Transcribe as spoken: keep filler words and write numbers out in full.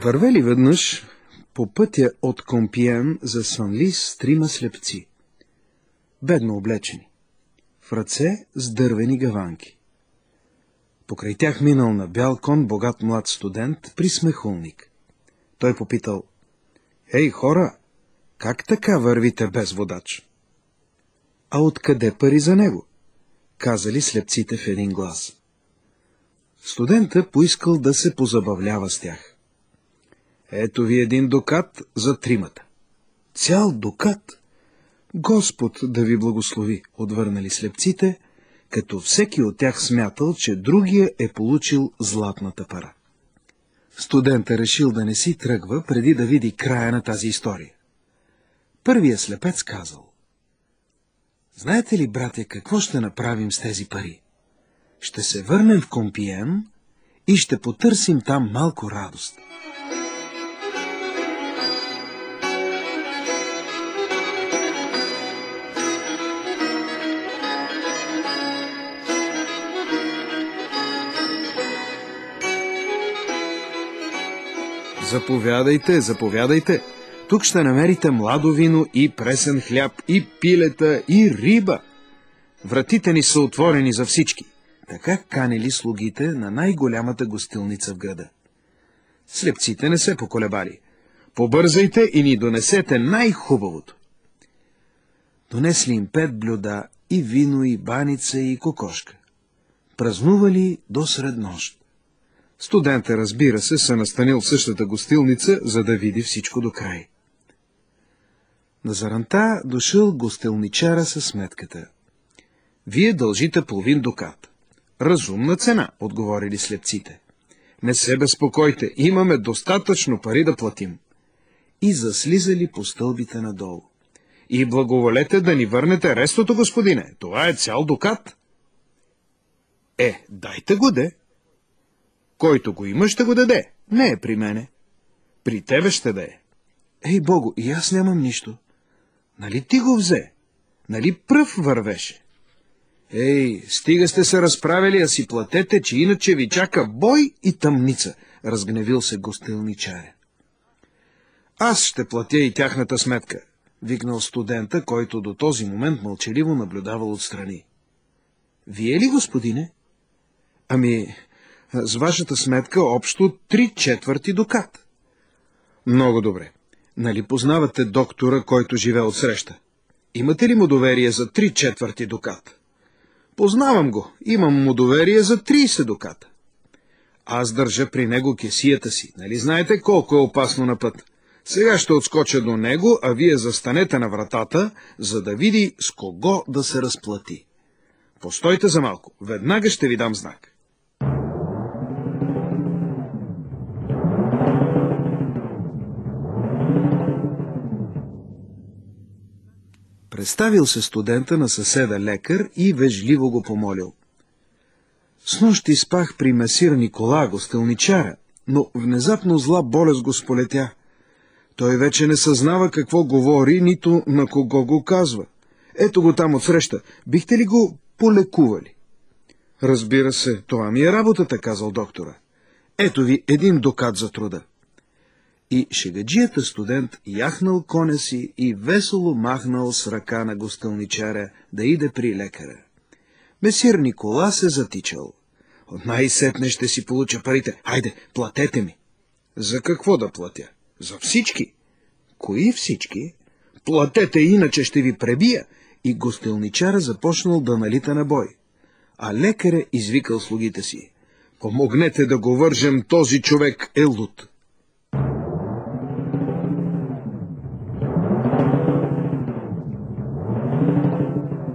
Вървели веднъж по пътя от Компиен за Санлис трима слепци, бедно облечени, в ръце с дървени гаванки. Покрай тях минал на бял кон богат млад студент при смехулник. Той попитал: „Ей, хора, как така вървите без водач?“ „А откъде пари за него?“ казали слепците в един глас. Студента поискал да се позабавлява с тях. „Ето ви един дукат за тримата.“ „Цял дукат? Господ да ви благослови“, отвърнали слепците, като всеки от тях смятал, че другия е получил златната пара. Студента решил да не си тръгва, преди да види края на тази история. Първият слепец казал: „Знаете ли, братя, какво ще направим с тези пари? Ще се върнем в Компиен и ще потърсим там малко радост.“ „Заповядайте, заповядайте. Тук ще намерите младо вино и пресен хляб, и пилета, и риба. Вратите ни са отворени за всички.“ Така канили слугите на най-голямата гостилница в града. Слепците не се поколебали. „Побързайте и ни донесете най-хубавото.“ Донесли им пет блюда, и вино, и баница, и кокошка. Празнували до среднощ. Студента, разбира се, се настанил в същата гостилница, за да види всичко до край. На заранта дошъл гостилничара със сметката. „Вие дължите половин дукат.“ „Разумна цена“, отговорили слепците. „Не се безпокойте, имаме достатъчно пари да платим.“ И заслизали по стълбите надолу. „И благоволете да ни върнете рестото, господине, това е цял дукат.“ „Е, дайте го де.“ „Който го има, ще го даде. Не е при мене.“ „При тебе ще да е.“ „Ей, Богу, и аз нямам нищо.“ „Нали ти го взе? Нали пръв вървеше?“ „Ей, стига сте се разправили, а си платете, че иначе ви чака бой и тъмница“, разгневил се гостилничаря. „Аз ще платя и тяхната сметка“, викнал студента, който до този момент мълчаливо наблюдавал отстрани. „Вие ли, господине?“ „Ами, с вашата сметка общо три четвърти дукат.“ „Много добре. Нали познавате доктора, който живее отсреща? Имате ли му доверие за три четвърти дукат?“ „Познавам го. Имам му доверие за трийсет дуката.“ „Аз държа при него кесията си. Нали знаете колко е опасно на път? Сега ще отскоча до него, а вие застанете на вратата, за да види с кого да се разплати. Постойте за малко. Веднага ще ви дам знак.“ Представил се студента на съседа лекар и вежливо го помолил: „Снощи спах при месир Никола, гостилничара, но внезапно зла болест го сполетя. Той вече не съзнава какво говори, нито на кого го казва. Ето го там отсреща. Бихте ли го полекували?“ „Разбира се, това ми е работата“, казал доктора. „Ето ви един дукат за труда.“ И шегаджията студент яхнал коня си и весело махнал с ръка на гостилничаря да иде при лекаря. Месир Никола се затичал. „Най-сетне ще си получа парите. Хайде, платете ми.“ „За какво да платя? За всички.“ „Кои всички?“ „Платете, иначе ще ви пребия.“ И гостилничара започнал да налита на бой. А лекаря извикал слугите си: „Помогнете да го вържем, този човек е луд.“